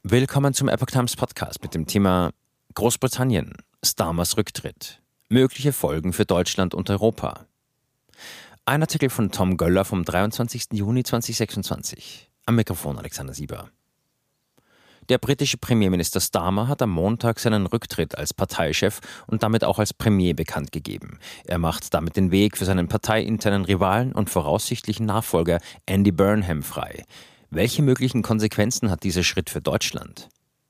Willkommen zum Epoch Times Podcast mit dem Thema Großbritannien, Starmers Rücktritt, mögliche Folgen für Deutschland und Europa. Ein Artikel von Tom Göller vom 23. Juni 2026. Am Mikrofon Alexander Sieber. Der britische Premierminister Starmer hat am Montag seinen Rücktritt als Parteichef und damit auch als Premier bekannt gegeben. Er macht damit den Weg für seinen parteiinternen Rivalen und voraussichtlichen Nachfolger Andy Burnham frei. Welche möglichen Konsequenzen hat dieser Schritt für Deutschland?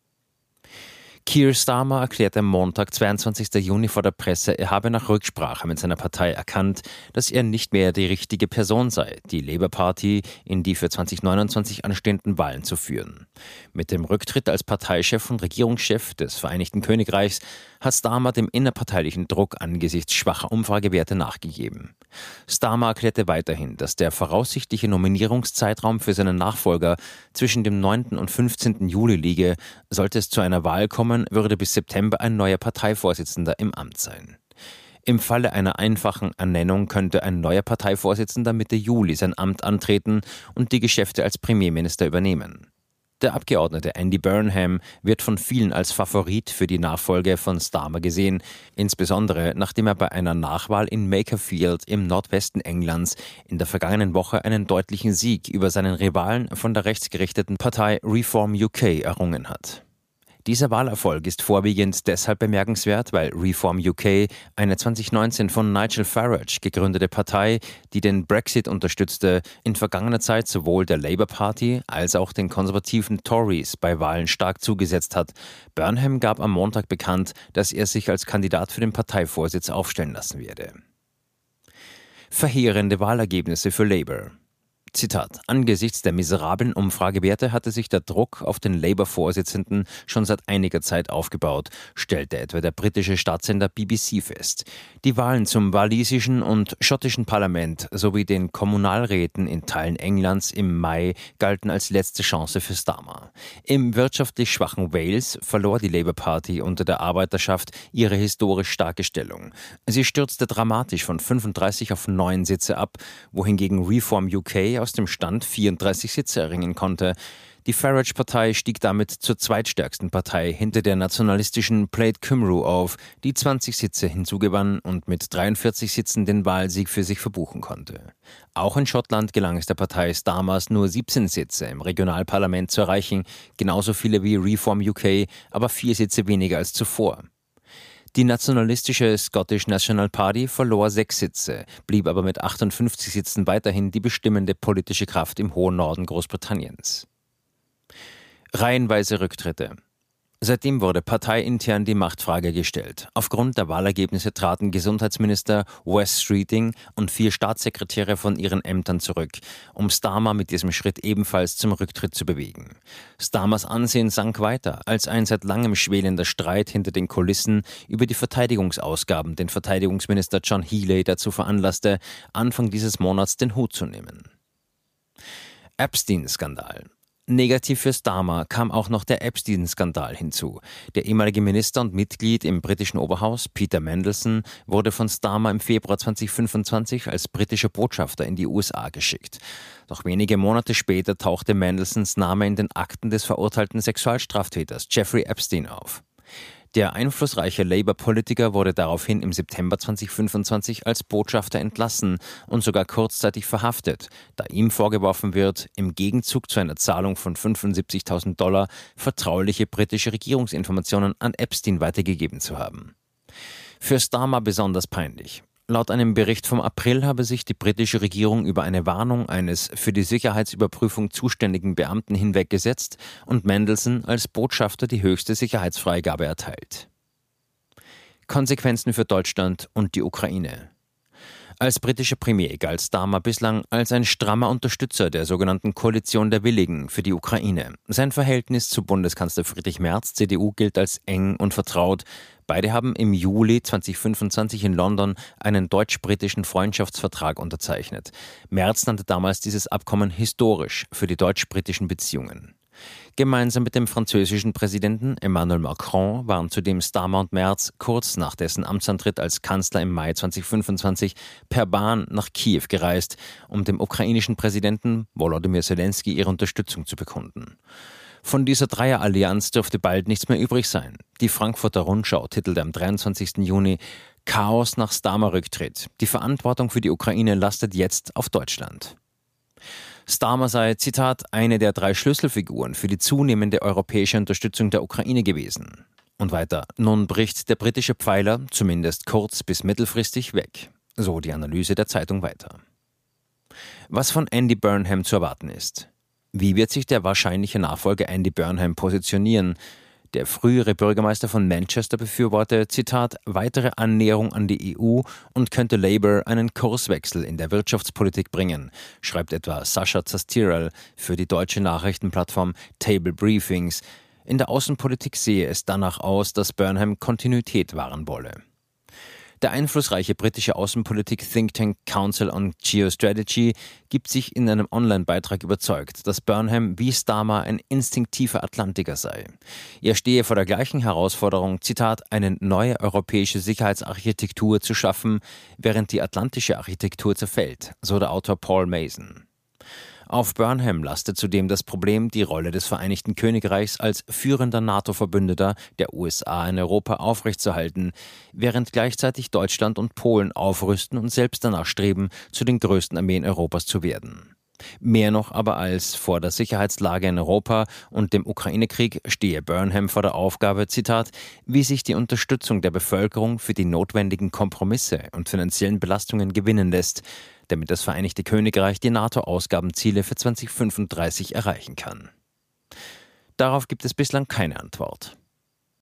Keir Starmer erklärte am Montag, 22. Juni vor der Presse, er habe nach Rücksprache mit seiner Partei erkannt, dass er nicht mehr die richtige Person sei, die Labour Party in die für 2029 anstehenden Wahlen zu führen. Mit dem Rücktritt als Parteichef und Regierungschef des Vereinigten Königreichs hat Starmer dem innerparteilichen Druck angesichts schwacher Umfragewerte nachgegeben. Starmer erklärte weiterhin, dass der voraussichtliche Nominierungszeitraum für seinen Nachfolger zwischen dem 9. und 15. Juli liege. Sollte es zu einer Wahl kommen, würde bis September ein neuer Parteivorsitzender im Amt sein. Im Falle einer einfachen Ernennung könnte ein neuer Parteivorsitzender Mitte Juli sein Amt antreten und die Geschäfte als Premierminister übernehmen. Der Abgeordnete Andy Burnham wird von vielen als Favorit für die Nachfolge von Starmer gesehen, insbesondere nachdem er bei einer Nachwahl in Makerfield im Nordwesten Englands in der vergangenen Woche einen deutlichen Sieg über seinen Rivalen von der rechtsgerichteten Partei Reform UK errungen hat. Dieser Wahlerfolg ist vorwiegend deshalb bemerkenswert, weil Reform UK eine 2019 von Nigel Farage gegründete Partei, die den Brexit unterstützte, in vergangener Zeit sowohl der Labour Party als auch den konservativen Tories bei Wahlen stark zugesetzt hat. Burnham gab am Montag bekannt, dass er sich als Kandidat für den Parteivorsitz aufstellen lassen werde. Verheerende Wahlergebnisse für Labour. Zitat: Angesichts der miserablen Umfragewerte hatte sich der Druck auf den Labour-Vorsitzenden schon seit einiger Zeit aufgebaut, stellte etwa der britische Staatssender BBC fest. Die Wahlen zum walisischen und schottischen Parlament sowie den Kommunalräten in Teilen Englands im Mai galten als letzte Chance für Starmer. Im wirtschaftlich schwachen Wales verlor die Labour Party unter der Arbeiterschaft ihre historisch starke Stellung. Sie stürzte dramatisch von 35 auf 9 Sitze ab, wohingegen Reform UK aus dem Stand 34 Sitze erringen konnte. Die Farage-Partei stieg damit zur zweitstärksten Partei hinter der nationalistischen Plaid Cymru auf, die 20 Sitze hinzugewann und mit 43 Sitzen den Wahlsieg für sich verbuchen konnte. Auch in Schottland gelang es der Partei Starmers nur 17 Sitze im Regionalparlament zu erreichen, genauso viele wie Reform UK, aber 4 Sitze weniger als zuvor. Die nationalistische Scottish National Party verlor 6 Sitze, blieb aber mit 58 Sitzen weiterhin die bestimmende politische Kraft im hohen Norden Großbritanniens. Reihenweise Rücktritte. Seitdem wurde parteiintern die Machtfrage gestellt. Aufgrund der Wahlergebnisse traten Gesundheitsminister Wes Streeting und 4 Staatssekretäre von ihren Ämtern zurück, um Starmer mit diesem Schritt ebenfalls zum Rücktritt zu bewegen. Starmers Ansehen sank weiter, als ein seit langem schwelender Streit hinter den Kulissen über die Verteidigungsausgaben den Verteidigungsminister John Healey dazu veranlasste, Anfang dieses Monats den Hut zu nehmen. Epstein-Skandal. Negativ für Starmer kam auch noch der Epstein-Skandal hinzu. Der ehemalige Minister und Mitglied im britischen Oberhaus, Peter Mandelson, wurde von Starmer im Februar 2025 als britischer Botschafter in die USA geschickt. Doch wenige Monate später tauchte Mandelsons Name in den Akten des verurteilten Sexualstraftäters Jeffrey Epstein auf. Der einflussreiche Labour-Politiker wurde daraufhin im September 2025 als Botschafter entlassen und sogar kurzzeitig verhaftet, da ihm vorgeworfen wird, im Gegenzug zu einer Zahlung von $75.000 vertrauliche britische Regierungsinformationen an Epstein weitergegeben zu haben. Für Starmer besonders peinlich. Laut einem Bericht vom April habe sich die britische Regierung über eine Warnung eines für die Sicherheitsüberprüfung zuständigen Beamten hinweggesetzt und Mandelson als Botschafter die höchste Sicherheitsfreigabe erteilt. Konsequenzen für Deutschland und die Ukraine. Als britischer Premier galt Starmer bislang als ein strammer Unterstützer der sogenannten Koalition der Willigen für die Ukraine. Sein Verhältnis zu Bundeskanzler Friedrich Merz, CDU, gilt als eng und vertraut. Beide haben im Juli 2025 in London einen deutsch-britischen Freundschaftsvertrag unterzeichnet. Merz nannte damals dieses Abkommen historisch für die deutsch-britischen Beziehungen. Gemeinsam mit dem französischen Präsidenten Emmanuel Macron waren zudem Starmer und Merz kurz nach dessen Amtsantritt als Kanzler im Mai 2025 per Bahn nach Kiew gereist, um dem ukrainischen Präsidenten Volodymyr Zelensky ihre Unterstützung zu bekunden. Von dieser Dreierallianz dürfte bald nichts mehr übrig sein. Die Frankfurter Rundschau titelte am 23. Juni Chaos nach Starmer-Rücktritt. Die Verantwortung für die Ukraine lastet jetzt auf Deutschland. Starmer sei, Zitat, eine der 3 Schlüsselfiguren für die zunehmende europäische Unterstützung der Ukraine gewesen. Und weiter, nun bricht der britische Pfeiler, zumindest kurz- bis mittelfristig, weg. So die Analyse der Zeitung weiter. Was von Andy Burnham zu erwarten ist. Wie wird sich der wahrscheinliche Nachfolger Andy Burnham positionieren? Der frühere Bürgermeister von Manchester befürworte, Zitat, weitere Annäherung an die EU und könnte Labour einen Kurswechsel in der Wirtschaftspolitik bringen, schreibt etwa Sascha Zastiral für die deutsche Nachrichtenplattform Table Briefings. In der Außenpolitik sehe es danach aus, dass Burnham Kontinuität wahren wolle. Der einflussreiche britische Außenpolitik-Think-Tank Council on Geostrategy gibt sich in einem Online-Beitrag überzeugt, dass Burnham wie Starmer ein instinktiver Atlantiker sei. Er stehe vor der gleichen Herausforderung, Zitat, eine neue europäische Sicherheitsarchitektur zu schaffen, während die atlantische Architektur zerfällt, so der Autor Paul Mason. Auf Burnham lastet zudem das Problem, die Rolle des Vereinigten Königreichs als führender NATO-Verbündeter der USA in Europa aufrechtzuerhalten, während gleichzeitig Deutschland und Polen aufrüsten und selbst danach streben, zu den größten Armeen Europas zu werden. Mehr noch aber als vor der Sicherheitslage in Europa und dem Ukraine-Krieg stehe Burnham vor der Aufgabe, Zitat, wie sich die Unterstützung der Bevölkerung für die notwendigen Kompromisse und finanziellen Belastungen gewinnen lässt, damit das Vereinigte Königreich die NATO-Ausgabenziele für 2035 erreichen kann. Darauf gibt es bislang keine Antwort.